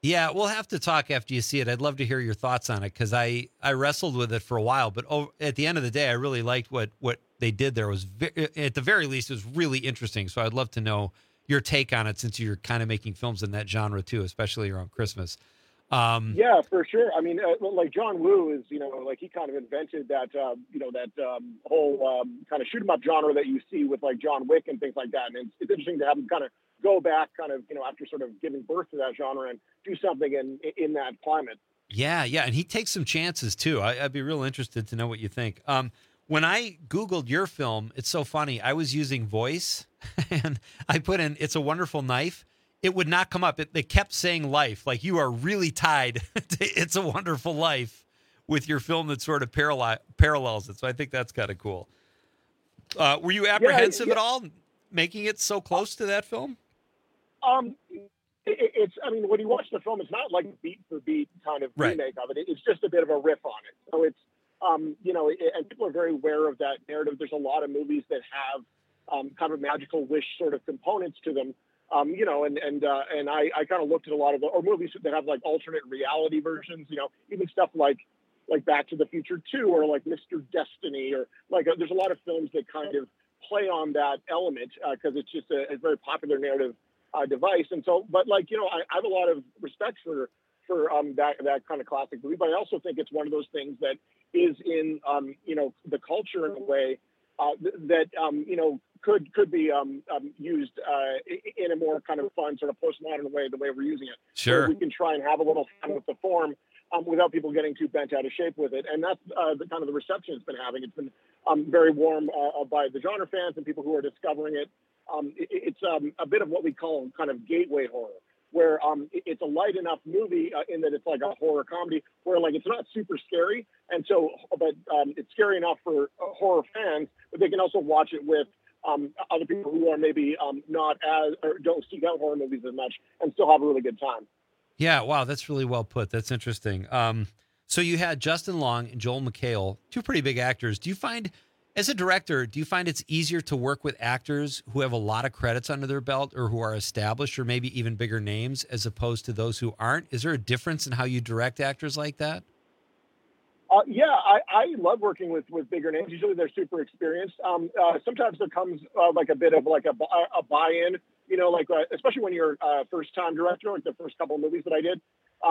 Yeah, we'll have to talk after you see it. I'd love to hear your thoughts on it because I wrestled with it for a while, but at the end of the day, I really liked what they did there. Was at the very least, it was really interesting. So I'd love to know your take on it since you're kind of making films in that genre too, especially around Christmas. Yeah, for sure. I mean, like John Woo is, like he kind of invented that, whole kind of shoot 'em up genre that you see with like John Wick and things like that. And it's interesting to have him kind of go back kind of, after sort of giving birth to that genre and do something in that climate. Yeah. And he takes some chances too. I'd be real interested to know what you think. When I Googled your film, it's so funny. I was using voice and I put in, It's a Wonderful Knife. It would not come up. They kept saying life. Like you are really tied to It's a Wonderful Life with your film that sort of parallels it. So I think that's kind of cool. Were you apprehensive at all making it so close to that film? It's, I mean, when you watch the film, it's not like beat for beat kind of remake of it. It's just a bit of a riff on it. So it's, and people are very aware of that narrative. There's a lot of movies that have kind of magical wish sort of components to them. And I kind of looked at a lot of or movies that have like alternate reality versions, even stuff like Back to the Future 2 or like Mr. Destiny or like there's a lot of films that kind of play on that element because it's just a very popular narrative device. And so, but like, I have a lot of respect for that kind of classic movie, but I also think it's one of those things that is in, the culture in a way that, could be used in a more kind of fun sort of postmodern way, the way we're using it. Sure. So we can try and have a little fun with the form without people getting too bent out of shape with it. And that's the kind of the reception it's been having. It's been very warm by the genre fans and people who are discovering it. It's a bit of what we call kind of gateway horror, where it's a light enough movie in that it's like a horror comedy where like it's not super scary. And so, but it's scary enough for horror fans, but they can also watch it with other people who are maybe not as, or don't seek out horror movies as much and still have a really good time. Yeah, wow, that's really well put. That's interesting. So you had Justin Long and Joel McHale, two pretty big actors. Do you find, as a director, it's easier to work with actors who have a lot of credits under their belt or who are established or maybe even bigger names as opposed to those who aren't? Is there a difference in how you direct actors like that? Yeah, I love working with bigger names. Usually they're super experienced. Sometimes there comes like a bit of like a buy-in, especially when you're a first-time director, like the first couple of movies that I did,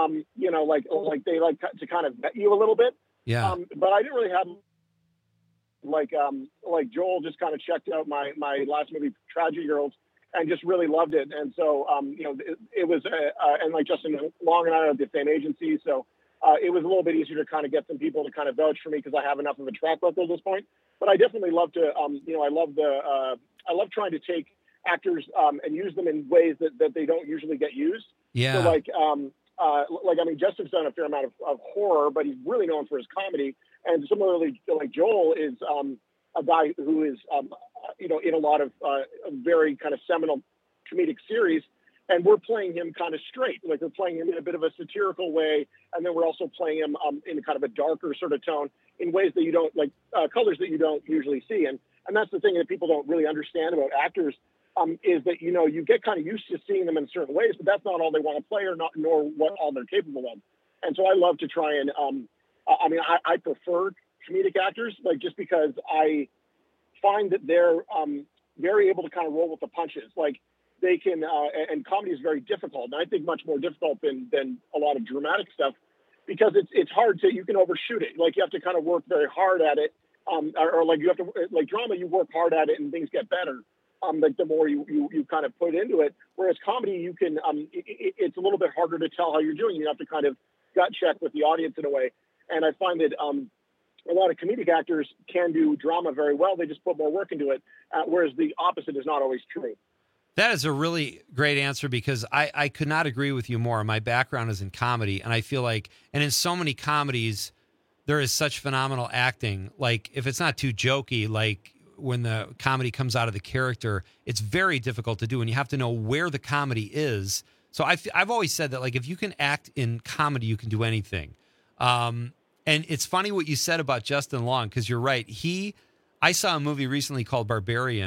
like they like to kind of vet you a little bit. Yeah. But I didn't really have like Joel just kind of checked out my last movie, Tragedy Girls, and just really loved it. And so, it was, and like Justin Long and I are at the same agency, so it was a little bit easier to kind of get some people to kind of vouch for me because I have enough of a track record at this point. But I definitely love to, I love trying to take actors and use them in ways that they don't usually get used. Yeah. So Justin's done a fair amount of horror, but he's really known for his comedy. And similarly, like Joel is a guy who is, in a lot of very kind of seminal comedic series. And we're playing him kind of straight, like we're playing him in a bit of a satirical way. And then we're also playing him in kind of a darker sort of tone in ways that you don't like, colors that you don't usually see. And that's the thing that people don't really understand about actors is that, you get kind of used to seeing them in certain ways, but that's not all they want to play nor what all they're capable of. And so I love to try and, I prefer comedic actors, like just because I find that they're very able to kind of roll with the punches. Like, they can, and comedy is very difficult, and I think much more difficult than a lot of dramatic stuff, because it's hard to, you can overshoot it. Like, you have to kind of work very hard at it, or like you have to, like drama, you work hard at it and things get better. Like the more you kind of put into it, whereas comedy, you can, it's a little bit harder to tell how you're doing. You have to kind of gut check with the audience in a way. And I find that a lot of comedic actors can do drama very well. They just put more work into it, whereas the opposite is not always true. That is a really great answer because I could not agree with you more. My background is in comedy, and I feel like, and in so many comedies, there is such phenomenal acting. Like, if it's not too jokey, like when the comedy comes out of the character, it's very difficult to do, and you have to know where the comedy is. So I've always said that, like, if you can act in comedy, you can do anything. And it's funny what you said about Justin Long, because you're right. I saw a movie recently called Barbarian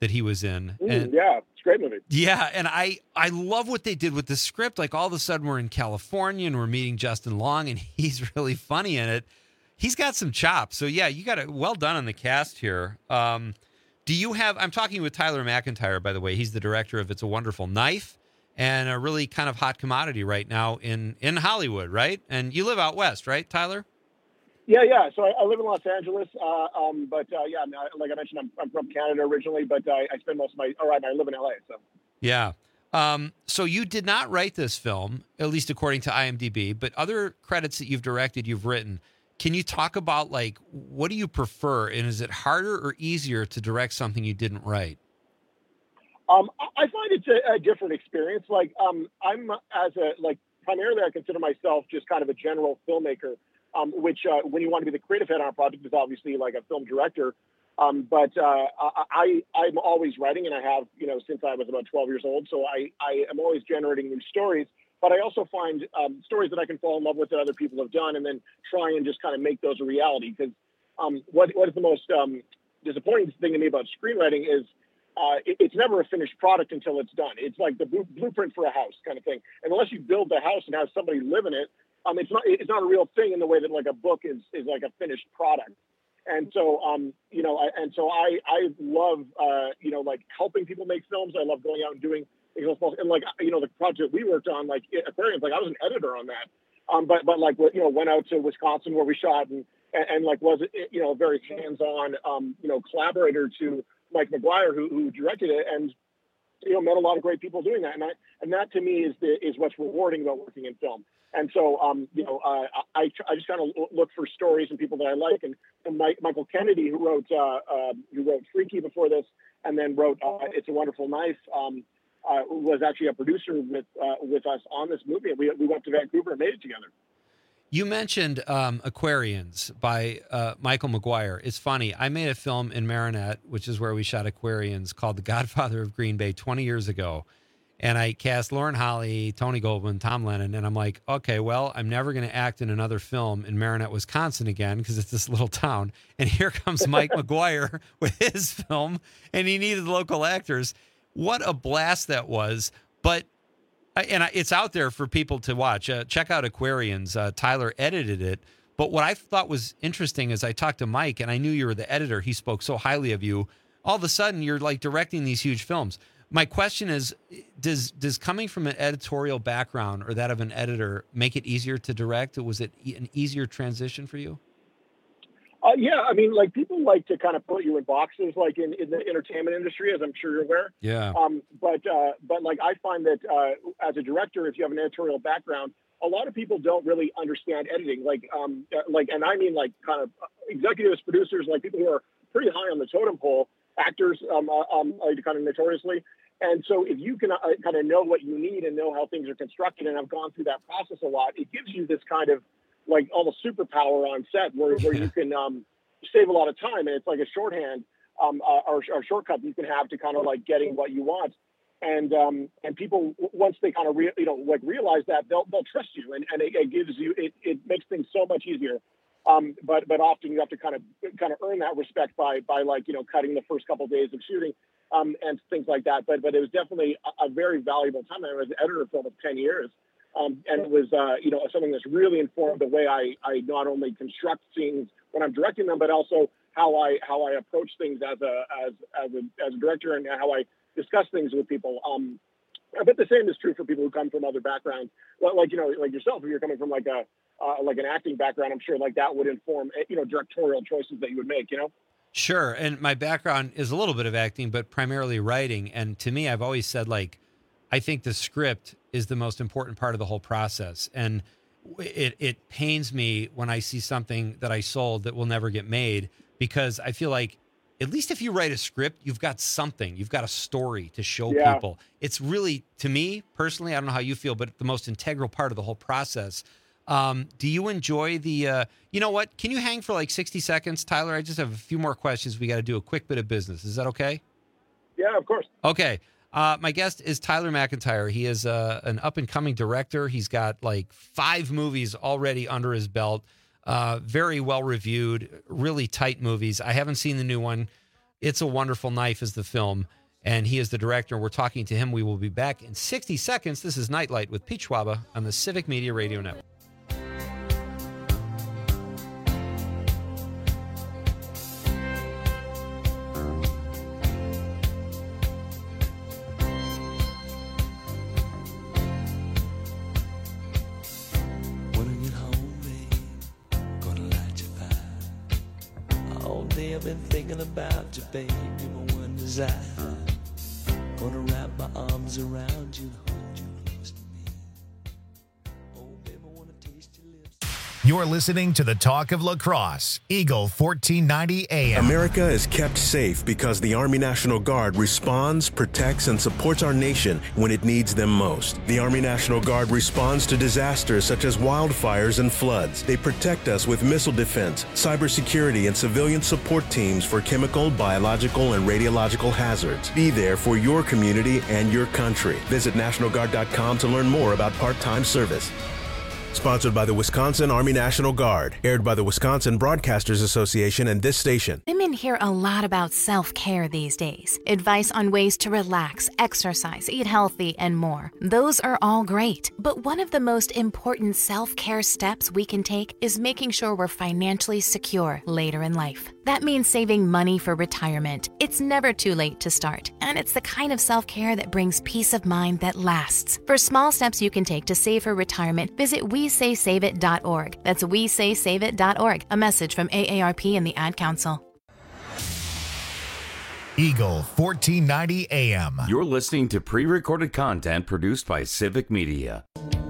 that he was in. And, yeah, it's a great movie. Yeah, and I love what they did with the script. Like all of a sudden we're in California and we're meeting Justin Long, and he's really funny in it. He's got some chops. So yeah, you got it well done on the cast here. Do you have? I'm talking with Tyler McIntyre, by the way. He's the director of It's a Wonderful Knife, and a really kind of hot commodity right now in Hollywood, right? And you live out west, right, Tyler? Yeah. So I live in Los Angeles, but yeah, like I mentioned, I'm from Canada originally, but I spend most of I live in LA. So yeah. So you did not write this film, at least according to IMDb, but other credits that you've directed, you've written. Can you talk about, like, what do you prefer, and is it harder or easier to direct something you didn't write? I find it's a different experience. Like, I'm primarily I consider myself just kind of a general filmmaker, which when you want to be the creative head on a project is obviously like a film director. I'm always writing, and I have, since I was about 12 years old. So I am always generating new stories. But I also find stories that I can fall in love with that other people have done, and then try and just kind of make those a reality. Because what is the most disappointing thing to me about screenwriting is it's never a finished product until it's done. It's like the blueprint for a house kind of thing. And unless you build the house and have somebody live in it, it's not a real thing in the way that like a book is like a finished product. And so, I love, like helping people make films. I love going out and doing. And like, the project we worked on, like Aquariums, like I was an editor on that. But like, went out to Wisconsin where we shot and like was, a very hands-on, collaborator to Mike McGuire who directed it, and, met a lot of great people doing that. And that to me is what's rewarding about working in film. And so, I just kind of look for stories and people that I like. And Michael Kennedy, who wrote Freaky before this, and then wrote It's a Wonderful Knife, was actually a producer with us on this movie. We went to Vancouver and made it together. You mentioned Aquarians by Michael McGuire. It's funny. I made a film in Marinette, which is where we shot Aquarians, called The Godfather of Green Bay 20 years ago. And I cast Lauren Holly, Tony Goldwyn, Tom Lennon. And I'm like, okay, well, I'm never going to act in another film in Marinette, Wisconsin again, because it's this little town. And here comes Mike McGuire with his film, and he needed local actors. What a blast that was. But it's out there for people to watch. Check out Aquarians. Tyler edited it. But what I thought was interesting is I talked to Mike, and I knew you were the editor. He spoke so highly of you. All of a sudden, you're like directing these huge films. My question is, does coming from an editorial background or that of an editor make it easier to direct? Was it an easier transition for you? Yeah, I mean, like people like to kind of put you in boxes, like in the entertainment industry, as I'm sure you're aware. Yeah. But like I find that as a director, if you have an editorial background, a lot of people don't really understand editing. And I mean like kind of executives, producers, like people who are pretty high on the totem pole, actors, kind of notoriously. And so if you can kind of know what you need and know how things are constructed, and I've gone through that process a lot, it gives you this kind of like almost superpower on set where you can save a lot of time. And it's like a shorthand or shortcut you can have to kind of like getting what you want. And people, once they kind of realize that, they'll trust you, and it gives you, it makes things so much easier. But often you have to kind of earn that respect by like, cutting the first couple of days of shooting, and things like that. But it was definitely a very valuable time. I was an editor of film for 10 years. And it was, something that's really informed the way I not only construct scenes when I'm directing them, but also how I approach things as a director, and how I discuss things with people. But the same is true for people who come from other backgrounds, like yourself. If you're coming from like an acting background, I'm sure like that would inform directorial choices that you would make. Sure. And my background is a little bit of acting, but primarily writing. And to me, I've always said, like, I think the script is the most important part of the whole process. And it pains me when I see something that I sold that will never get made, because I feel like at least if you write a script, you've got something, you've got a story to show people. It's really, to me personally, I don't know how you feel, but the most integral part of the whole process. Do you enjoy the, you know what? Can you hang for like 60 seconds, Tyler? I just have a few more questions. We got to do a quick bit of business. Is that okay? Yeah, of course. Okay. My guest is Tyler McIntyre. He is an up-and-coming director. He's got like 5 movies already under his belt. Very well-reviewed, really tight movies. I haven't seen the new one. It's a Wonderful Knife is the film, and he is the director. We're talking to him. We will be back in 60 seconds. This is Nightlight with Pete Schwaba on the Civic Media Radio Network. I've been thinking about you, baby, my one desire. Gonna wrap my arms around you and hold you close to me. Oh, baby, I wanna taste your lips. You're listening to the Talk of Lacrosse, Eagle 1490 AM. America is kept safe because the Army National Guard responds, protects, and supports our nation when it needs them most. The Army National Guard responds to disasters such as wildfires and floods. They protect us with missile defense, cybersecurity, and civilian support teams for chemical, biological, and radiological hazards. Be there for your community and your country. Visit NationalGuard.com to learn more about part-time service. Sponsored by the Wisconsin Army National Guard. Aired by the Wisconsin Broadcasters Association and this station. Women hear a lot about self-care these days. Advice on ways to relax, exercise, eat healthy, and more. Those are all great. But one of the most important self-care steps we can take is making sure we're financially secure later in life. That means saving money for retirement. It's never too late to start, and it's the kind of self-care that brings peace of mind that lasts. For small steps you can take to save for retirement, visit WeSaySaveIt.org. That's WeSaySaveIt.org. A message from AARP and the Ad Council. Eagle 1490 AM. You're listening to pre-recorded content produced by Civic Media.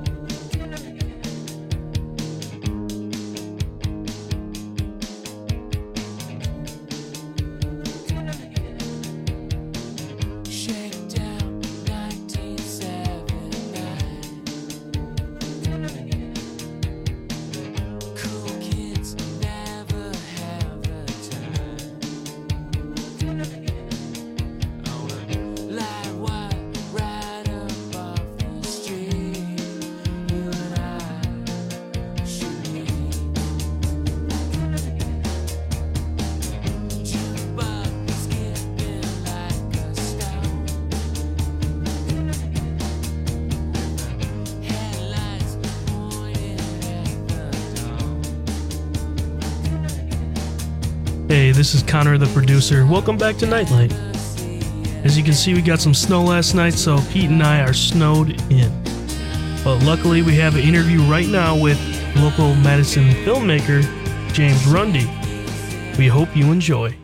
Hey, this is Connor, the producer. Welcome back to Nightlight. As you can see, we got some snow last night, so Pete and I are snowed in. But luckily, we have an interview right now with local Madison filmmaker, James Runde. We hope you enjoy.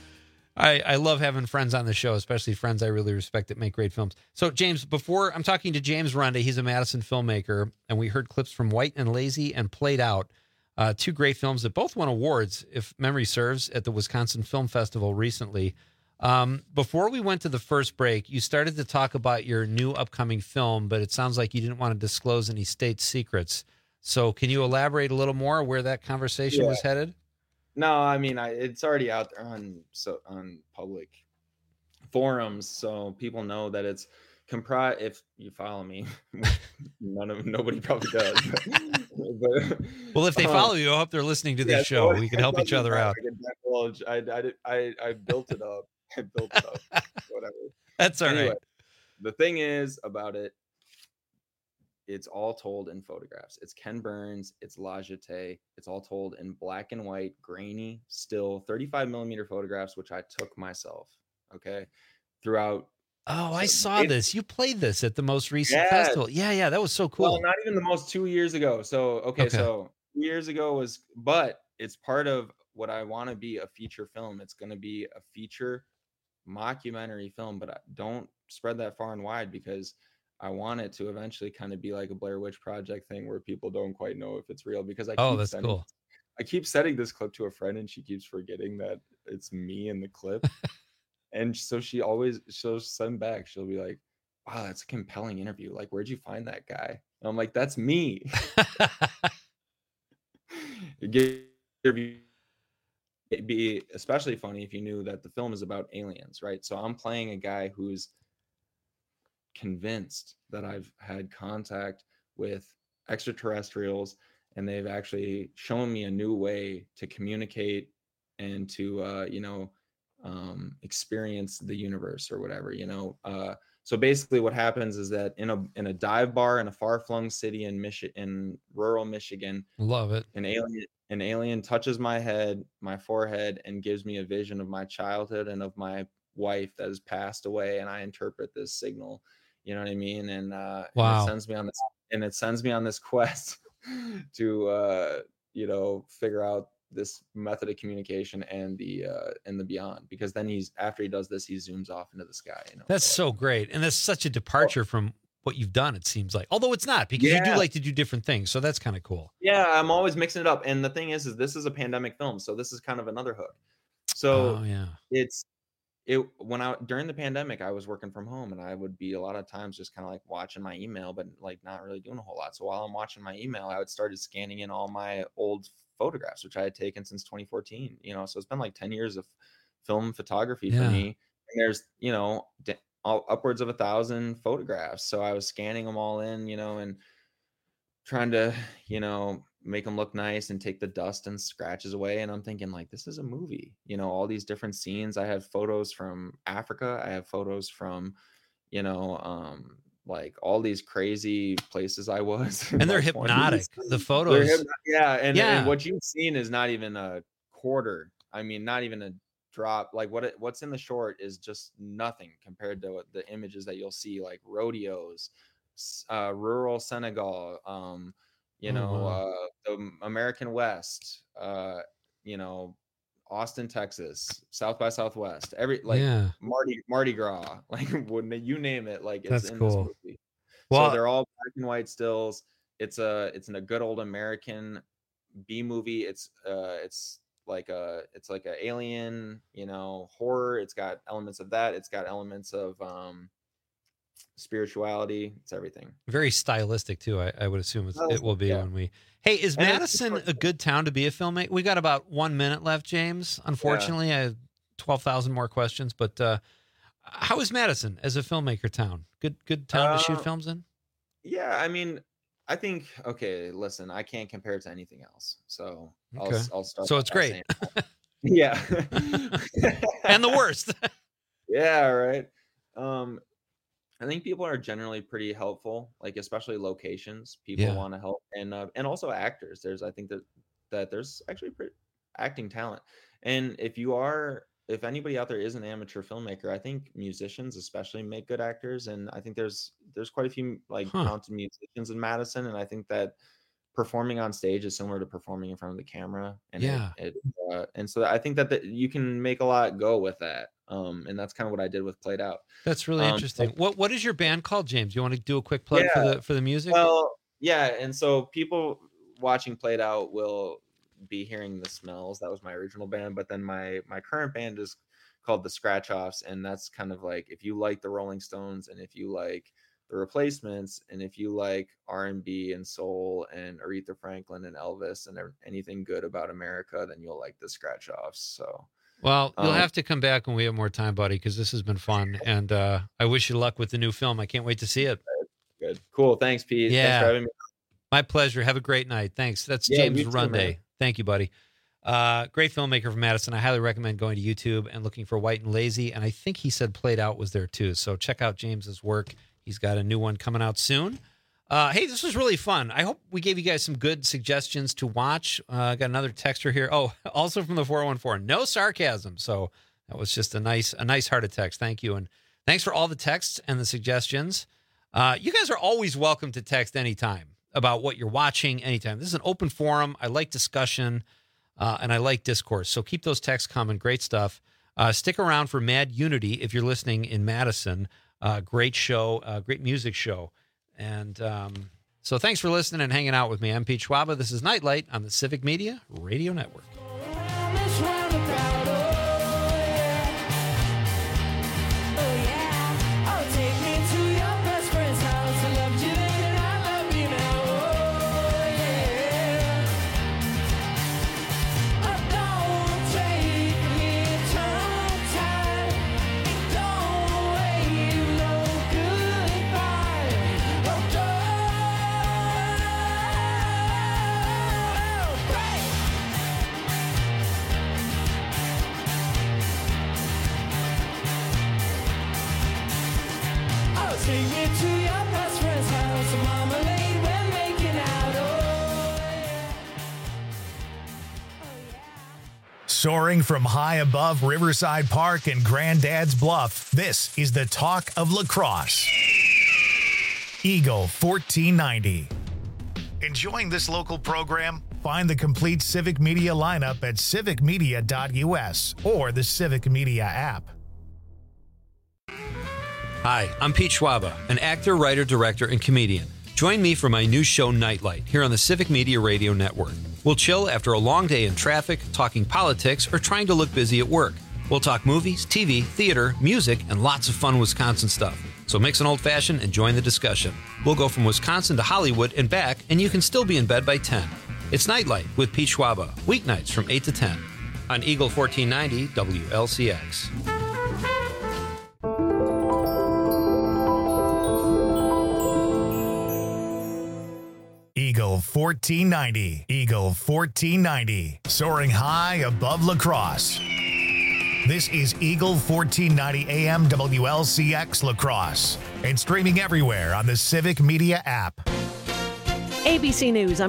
I love having friends on the show, especially friends I really respect that make great films. So, James, before I'm talking to James Runde, he's a Madison filmmaker, and we heard clips from White and Lazy and Played Out. Two great films that both won awards, if memory serves, at the Wisconsin Film Festival recently. Before we went to the first break, you started to talk about your new upcoming film, but it sounds like you didn't want to disclose any state secrets. So can you elaborate a little more where that conversation was headed? No, I mean, it's already out there on public forums, so people know that it's comprised. If you follow me, nobody probably does. But, well, if they follow you, I hope they're listening to this show. We can help each other out. I built it up. Whatever. That's all right. The thing is about it, it's all told in photographs. It's Ken Burns. It's La Jetée. It's all told in black and white, grainy, still 35 millimeter photographs, which I took myself. Okay, throughout. Oh, I saw this. You played this at the most recent festival. Yeah, that was so cool. Well, not even the most 2 years ago. So, so 2 years ago but it's part of what I want to be a feature film. It's going to be a feature mockumentary film, but don't spread that far and wide because I want it to eventually kind of be like a Blair Witch Project thing where people don't quite know if it's real because that's cool. I keep sending this clip to a friend and she keeps forgetting that it's me in the clip. And so she'll send back. She'll be like, wow, that's a compelling interview. Like, where'd you find that guy? And I'm like, that's me. It'd be especially funny if you knew that the film is about aliens, right? So I'm playing a guy who's convinced that I've had contact with extraterrestrials and they've actually shown me a new way to communicate and to, experience the universe or whatever, you know. So basically what happens is that in a dive bar in a far-flung city in rural Michigan, love it, an alien touches my head, my forehead, and gives me a vision of my childhood and of my wife that has passed away, and I interpret this signal, you know what I mean? And wow. and it sends me on this quest to you know, figure out this method of communication and the beyond, because then after he does this, he zooms off into the sky, you know. That's so great, and that's such a departure from what you've done, it seems like, although it's not, because you do like to do different things, so that's kind of cool. Yeah, I'm always mixing it up, and the thing is this is a pandemic film, so this is kind of another hook. So during the pandemic, I was working from home, and I would be a lot of times just kind of like watching my email, but like not really doing a whole lot. So while I'm watching my email, I would started scanning in all my old photographs, which I had taken since 2014, you know. So it's been like 10 years of film photography for me. And there's, you know, upwards of 1,000 photographs. So I was scanning them all in, you know, and trying to, you know, make them look nice and take the dust and scratches away. And I'm thinking, like, this is a movie, you know, all these different scenes. I have photos from Africa. I have photos from, you know, like all these crazy places I was. And they're hypnotic. The photos. And what you've seen is not even a quarter. I mean, not even a drop. Like what's in the short is just nothing compared to the images that you'll see, like rodeos, rural Senegal, you know, the American West, you know, Austin, Texas, South by Southwest, Mardi Gras, like when you name it, like it's in this movie. Well, so they're all black and white stills. It's a good old American B movie. It's like a alien, you know, horror. It's got elements of that. It's got elements of spirituality. It's everything. Very stylistic too. I would assume it will be when we. Hey, is Madison a good town to be a filmmaker? We got about 1 minute left, James. Unfortunately, I have 12,000 more questions. But how is Madison as a filmmaker town? Good town to shoot films in? Yeah, I mean, I think. Okay, listen, I can't compare it to anything else. So I'll start. So it's great. Yeah. And the worst. Yeah. Right. I think people are generally pretty helpful, like especially locations. People want to help, and also actors. I think that there's actually pretty acting talent. And if anybody out there is an amateur filmmaker, I think musicians especially make good actors. And I think there's quite a few like talented musicians in Madison. And I think that performing on stage is similar to performing in front of the camera. And and so I think that you can make a lot go with that. And that's kind of what I did with Played Out. That's really interesting. What is your band called, James? You want to do a quick plug for the music? Well, yeah. And so people watching Played Out will be hearing The Smells. That was my original band. But then my current band is called The Scratch Offs. And that's kind of like, if you like the Rolling Stones and if you like the Replacements and if you like R&B and soul and Aretha Franklin and Elvis and anything good about America, then you'll like The Scratch Offs. So. Well, you'll have to come back when we have more time, buddy, because this has been fun. And I wish you luck with the new film. I can't wait to see it. Good. Cool. Thanks, Pete. Yeah. Thanks for having me. My pleasure. Have a great night. Thanks. That's James Runday. Thank you, buddy. Great filmmaker from Madison. I highly recommend going to YouTube and looking for White and Lazy. And I think he said Played Out was there too. So check out James's work. He's got a new one coming out soon. Hey, this was really fun. I hope we gave you guys some good suggestions to watch. I got another texter here. Oh, also from the 414. No sarcasm. So that was just a nice hearted text. Thank you. And thanks for all the texts and the suggestions. You guys are always welcome to text anytime about what you're watching anytime. This is an open forum. I like discussion and I like discourse. So keep those texts coming. Great stuff. Stick around for Mad Unity if you're listening in Madison. Great show, great music show. And so thanks for listening and hanging out with me. I'm Pete Schwaba. This is Nightlight on the Civic Media Radio Network. Take me to your best friend's house. Marmalade, we're making out. Oh, yeah. Soaring from high above Riverside Park and Granddad's Bluff, this is the talk of lacrosse. Eagle 1490. Enjoying this local program? Find the complete Civic Media lineup at civicmedia.us or the Civic Media app. Hi, I'm Pete Schwaba, an actor, writer, director, and comedian. Join me for my new show, Nightlight, here on the Civic Media Radio Network. We'll chill after a long day in traffic, talking politics, or trying to look busy at work. We'll talk movies, TV, theater, music, and lots of fun Wisconsin stuff. So mix an old-fashioned and join the discussion. We'll go from Wisconsin to Hollywood and back, and you can still be in bed by 10. It's Nightlight with Pete Schwaba, weeknights from 8 to 10 on Eagle 1490 WLCX. Eagle 1490. Eagle 1490. Soaring high above lacrosse. This is Eagle 1490 AM WLCX Lacrosse and streaming everywhere on the Civic Media app. ABC News.